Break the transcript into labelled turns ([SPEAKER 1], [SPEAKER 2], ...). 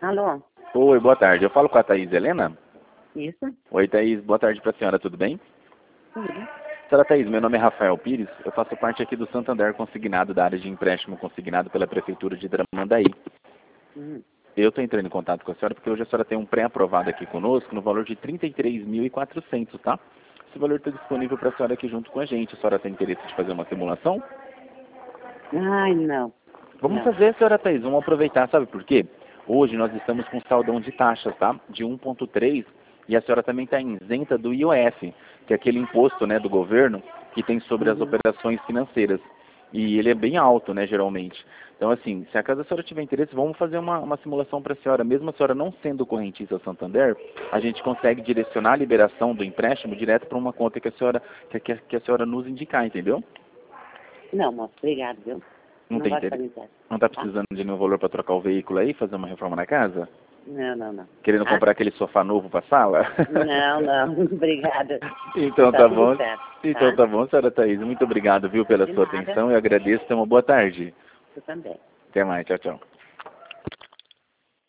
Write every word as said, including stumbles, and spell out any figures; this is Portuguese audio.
[SPEAKER 1] Alô?
[SPEAKER 2] Oi, boa tarde. Eu falo com a Thaís Helena?
[SPEAKER 1] Isso?
[SPEAKER 2] Oi, Thaís. Boa tarde para a senhora. Tudo bem?
[SPEAKER 1] Tudo.
[SPEAKER 2] Senhora Thaís, meu nome é Rafael Pires. Eu faço parte aqui do Santander Consignado, da área de empréstimo consignado pela Prefeitura de Tramandaí.
[SPEAKER 1] Hum.
[SPEAKER 2] Eu estou entrando em contato com a senhora porque hoje a senhora tem um pré-aprovado aqui conosco no valor de trinta e três mil e quatrocentos, tá? Esse valor está disponível para a senhora aqui junto com a gente. A senhora tem interesse de fazer uma simulação?
[SPEAKER 1] Ai, não.
[SPEAKER 2] Vamos
[SPEAKER 1] Não.
[SPEAKER 2] fazer, senhora Thaís. Vamos aproveitar, sabe por quê? Hoje nós estamos com saldão de taxas, tá? De um vírgula três e a senhora também está isenta do I O F, que é aquele imposto, né, do governo que tem sobre as
[SPEAKER 1] Uhum.
[SPEAKER 2] operações financeiras. E ele é bem alto, né, geralmente. Então, assim, se a casa da senhora tiver interesse, vamos fazer uma, uma simulação para a senhora. Mesmo a senhora não sendo correntista Santander, a gente consegue direcionar a liberação do empréstimo direto para uma conta que a senhora, que, que, que a senhora nos indicar, entendeu?
[SPEAKER 1] Não, moço, obrigado, viu?
[SPEAKER 2] Não
[SPEAKER 1] Não
[SPEAKER 2] tem
[SPEAKER 1] gosto de
[SPEAKER 2] interesse.
[SPEAKER 1] fazer isso.
[SPEAKER 2] Não está
[SPEAKER 1] Tá?
[SPEAKER 2] precisando de nenhum valor para trocar o veículo aí, fazer uma reforma na casa?
[SPEAKER 1] Não, não, não.
[SPEAKER 2] Querendo
[SPEAKER 1] Tá?
[SPEAKER 2] comprar aquele sofá novo para sala?
[SPEAKER 1] Não, não. Obrigada.
[SPEAKER 2] Então
[SPEAKER 1] Tá
[SPEAKER 2] tá
[SPEAKER 1] tudo
[SPEAKER 2] bom.
[SPEAKER 1] certo,
[SPEAKER 2] Então
[SPEAKER 1] tá?
[SPEAKER 2] tá bom, senhora Thaís. Muito obrigado, viu, pela
[SPEAKER 1] De
[SPEAKER 2] sua
[SPEAKER 1] nada.
[SPEAKER 2] atenção. Eu agradeço. Tenha uma boa tarde.
[SPEAKER 1] Você também.
[SPEAKER 2] Até mais. Tchau, tchau.